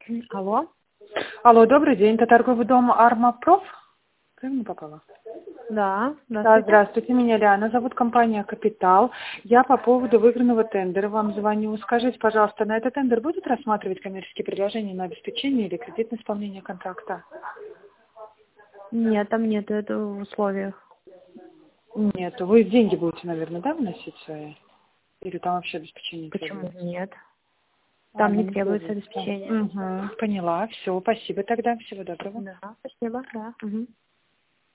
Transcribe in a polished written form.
Алло? Алло, добрый день. Это торговый дом Армапроф? Правильно попала? Да, Да, здравствуйте. здравствуйте. Меня Лиана зовут, компания «Капитал». Я по поводу выигранного тендера вам звоню. Скажите, пожалуйста, на этот тендер будут рассматривать коммерческие предложения на обеспечение или кредитное исполнение контракта? Нет, там нет этого в условиях. Нет. Вы деньги будете, наверное, да, вносить свои? Или там вообще обеспечение Почему требуется? нет? Там не Не требуется требуется. обеспечение. Угу, поняла. Все, спасибо тогда. Всего доброго. Да, спасибо, да. Мгм.